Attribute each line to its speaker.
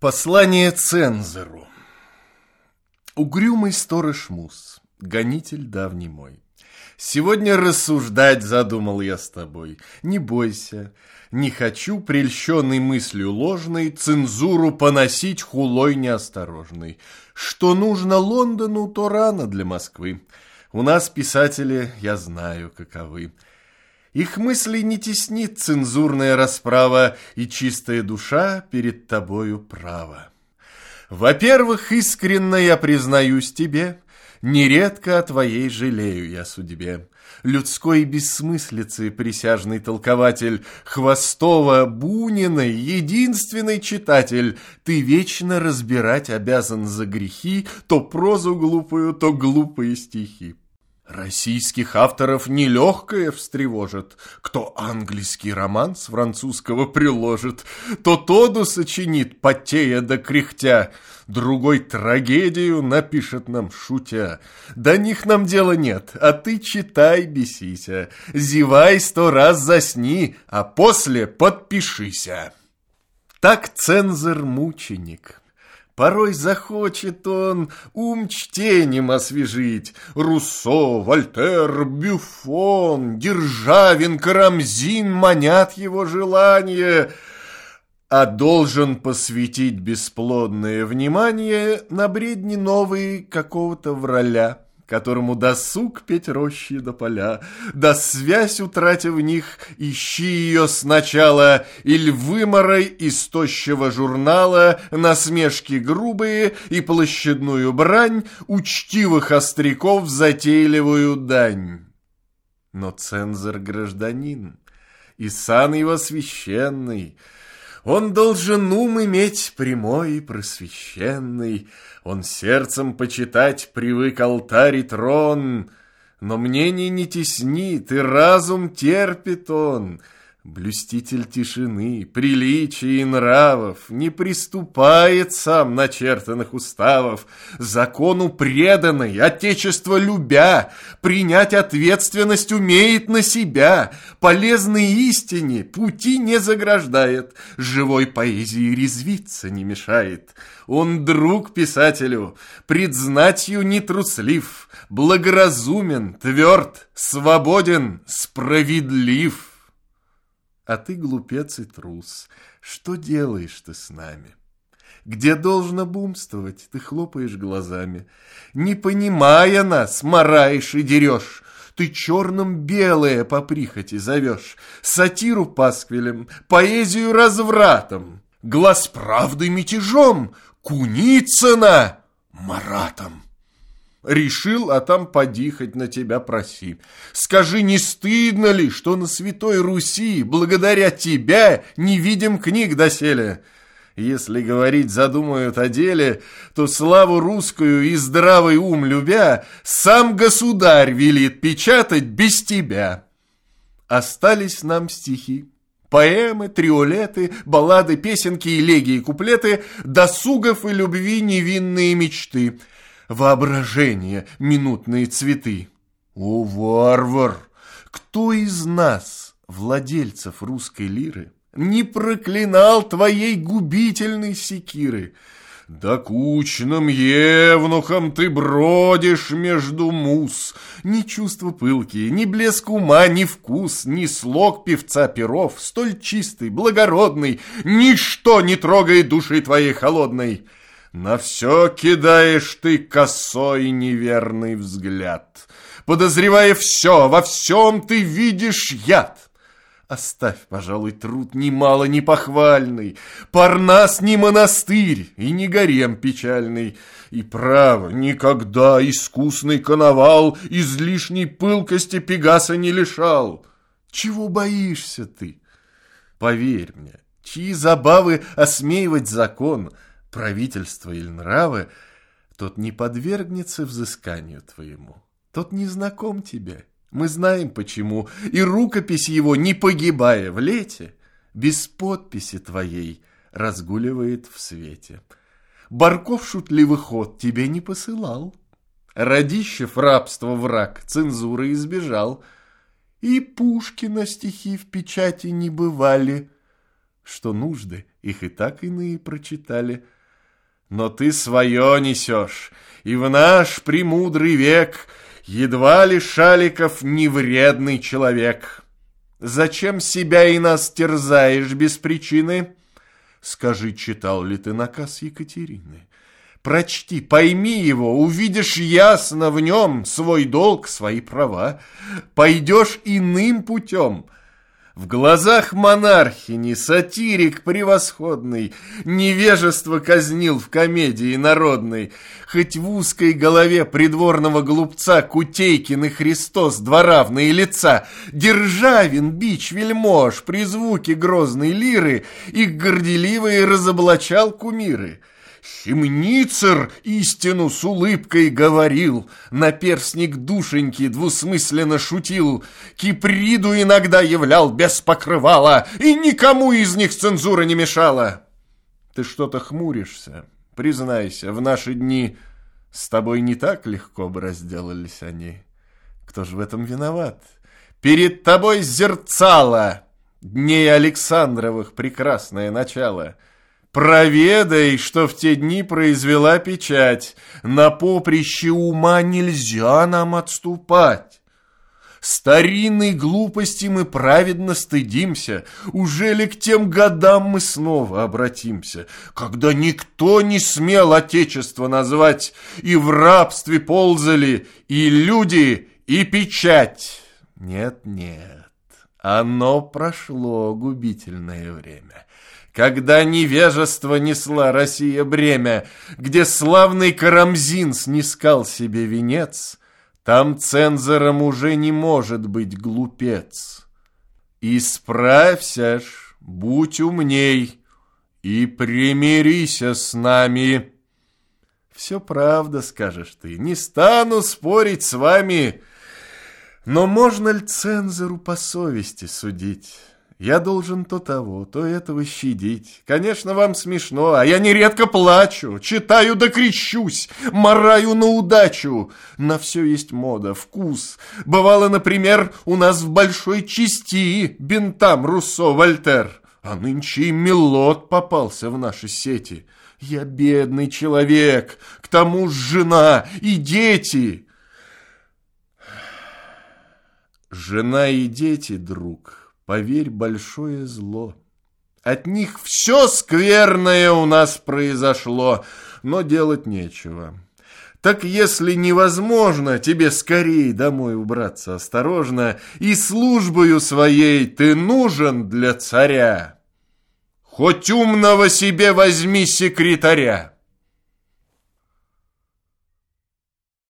Speaker 1: Послание цензору. Угрюмый сторож Мус, гонитель давний мой, сегодня рассуждать задумал я с тобой. Не бойся, не хочу, прельщенный мыслью ложной, цензуру поносить хулой неосторожной. Что нужно Лондону, то рано для Москвы. У нас писатели, я знаю, каковы. Их мысли не теснит цензурная расправа, и чистая душа перед тобою права. Во-первых, искренно я признаюсь тебе, нередко о твоей жалею я судьбе. Людской бессмыслицы присяжный толкователь, Хвостова, Буниной единственный читатель, ты вечно разбирать обязан за грехи то прозу глупую, то глупые стихи. Российских авторов нелегкое встревожит, кто английский роман с французского приложит, то тоду сочинит, потея да кряхтя, другой трагедию напишет нам шутя. До них нам дела нет, а ты читай, бесися, зевай 100 раз засни, а после подпишися. Так цензор-мученик. Порой захочет он ум чтением освежить. Руссо, Вольтер, Бюфон, Державин, Карамзин манят его желание, а должен посвятить бесплодное внимание на бредни новые какого-то враля, которому досуг петь рощи до поля, да связь утратив в них, ищи ее сначала, иль выморой из тощего журнала насмешки грубые и площадную брань учтивых остряков затейливую дань. Но цензор гражданин, и сан его священный, он должен ум иметь прямой и просвещенный, он сердцем почитать привык алтарь и трон, но мнение не теснит, и разум терпит он. Блюститель тишины, приличий и нравов не приступает сам начертанных уставов, закону преданный, отечество любя, принять ответственность умеет на себя, полезной истине пути не заграждает, живой поэзии резвиться не мешает. Он друг писателю, пред знатью не труслив, благоразумен, тверд, свободен, справедлив. А ты глупец и трус, что делаешь ты с нами? Где должно бумствовать, ты хлопаешь глазами. Не понимая нас, мараешь и дерешь. Ты черным белое по прихоти зовешь, сатиру пасквилем, поэзию развратом, глас правды мятежом, Куницына маратом. Решил, а там поди хоть на тебя проси. Скажи, не стыдно ли, что на Святой Руси благодаря тебя не видим книг доселе? Если говорить задумают о деле, то славу русскую и здравый ум любя, сам государь велит печатать без тебя. Остались нам стихи, поэмы, триолеты, баллады, песенки, элегии, куплеты, досугов и любви невинные мечты, воображение, минутные цветы. О, варвар! Кто из нас, владельцев русской лиры, не проклинал твоей губительной секиры? Докучным евнухом ты бродишь между мус. Ни чувства пылкие, ни блеск ума, ни вкус, ни слог певца перов, столь чистый, благородный, ничто не трогает души твоей холодной. На все кидаешь ты косой неверный взгляд, подозревая все, во всем ты видишь яд. Оставь, пожалуй, труд немало не похвальный, Парнас не монастырь и не гарем печальный, и право, никогда искусный коновал излишней пылкости Пегаса не лишал. Чего боишься ты? Поверь мне, чьи забавы осмеивать закон, правительство или нравы, тот не подвергнется взысканию твоему, тот не знаком тебе. Мы знаем почему, и рукопись его, не погибая в лете, без подписи твоей разгуливает в свете. Барков шутливый ход тебе не посылал, Радищев рабство враг цензуры избежал, и Пушкина стихи в печати не бывали. что нужды их и так иные прочитали. Но ты свое несешь, и в наш премудрый век едва ли Шаликов невредный человек. Зачем себя и нас терзаешь без причины? Скажи, читал ли ты наказ Екатерины? Прочти, пойми его, увидишь ясно в нем свой долг, свои права. Пойдешь иным путем. В глазах монархини сатирик превосходный невежество казнил в комедии народной. Хоть в узкой голове придворного глупца Кутейкин и Христос два равные лица, Державин, бич вельмож, при звуке грозной лиры их горделивые разоблачал кумиры. Химницер истину с улыбкой говорил, наперстник душеньки двусмысленно шутил, Киприду иногда являл без покрывала, и никому из них цензура не мешала. Ты что-то хмуришься, признайся, в наши дни с тобой не так легко бы разделались они. Кто же в этом виноват? Перед тобой зерцало дней Александровых прекрасное начало. Проведай, что в те дни произвела печать. На поприще ума нельзя нам отступать. Старинной глупости мы праведно стыдимся. Ужели к тем годам мы снова обратимся, когда никто не смел отечество назвать, и в рабстве ползали и люди, и печать? Нет, нет, оно прошло губительное время, когда невежество несла Россия бремя, где славный Карамзин снискал себе венец, там цензором уже не может быть глупец. Исправься ж, будь умней и примирися с нами. Все правда, скажешь ты, не стану спорить с вами, но можно ли цензору по совести судить? Я должен то того, то этого щадить. Конечно, вам смешно, а я нередко плачу, читаю да крещусь, мараю на удачу. На все есть мода, вкус. Бывало, например, у нас в большой части бентам Руссо, Вольтер, а нынче и Мелот попался в наши сети. Я бедный человек, к тому же жена и дети. Жена и дети, друг, поверь, большое зло. От них все скверное у нас произошло, но делать нечего. Так если невозможно тебе скорее домой убраться осторожно, и службою своей ты нужен для царя, хоть умного себе возьми секретаря.